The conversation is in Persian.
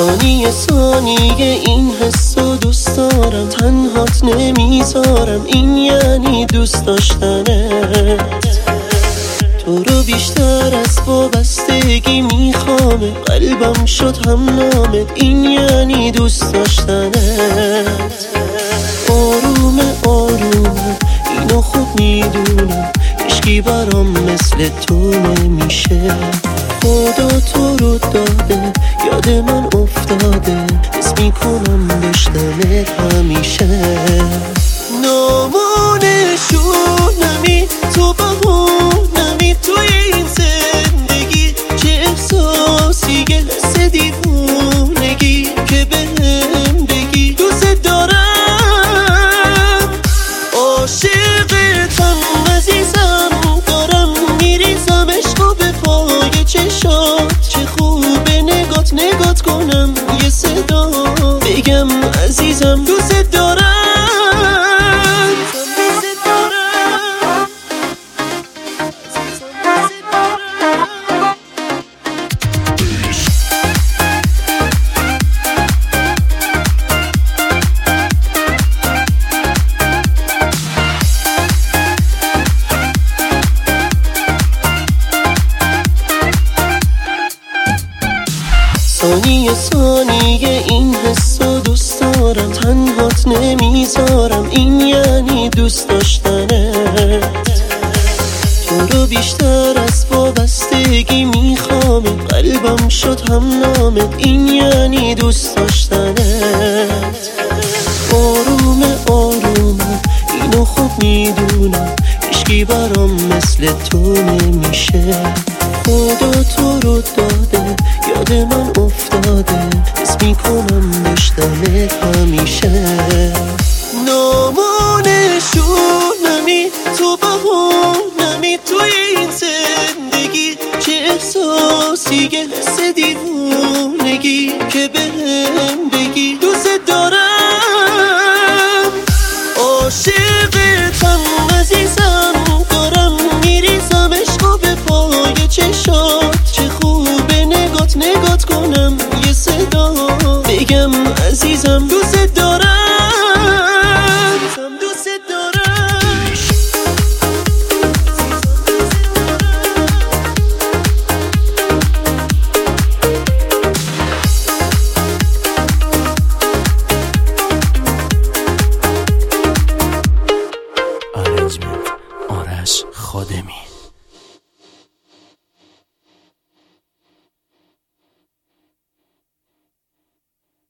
ثانیه ثانیه این حسو دوست دارم، تنهات نمیذارم، این یعنی دوست داشتنت. تو رو بیشتر از وابستگی میخوامه، قلبم شد هم نامت، این یعنی دوست داشتنت. آرومه آرومه اینو خوب میدونم، هیچکی برام مثل تو نمیشه. خدا تو رو داده یاد من افتاده، حس میکنم داشتمت همیشه. نامونشونمی تو بهونمی توی این زندگی، چه احساسیه حس دیوونگی که بهم بگی دوست دارم. عاشقتم عزیزم، دارم میریزم عشقو به پای چشات. چه خوبه نگات کنم، یه صدا بگم عزیزم دوست دارم. ثانیه ثانیه این حسو دوست دارم، تنهات نمیذارم، این یعنی دوست داشتنت. تو رو بیشتر از وابستگی میخوامه، قلبم شد هم نامت، این یعنی دوست داشتنت. آرومه آرومه اینو خوب میدونم، هیچکی برام مثل تو نمیشه. خدا تو رو داده یاد من افتاده، حس میکنم داشتمت همیشه. نامونشونمی تو بهونمی توی این زندگی، چه احساسیه حس دیوونگی که بهم بگی دوست دارم. عاشقتم عزیزم، دارم میریزم عشقو به پای چشات. چه خوبه نگات کنم، یه صدا بگم عزیزم دوست دارم. دوست دارم. آرنجمنت آرش خادمی.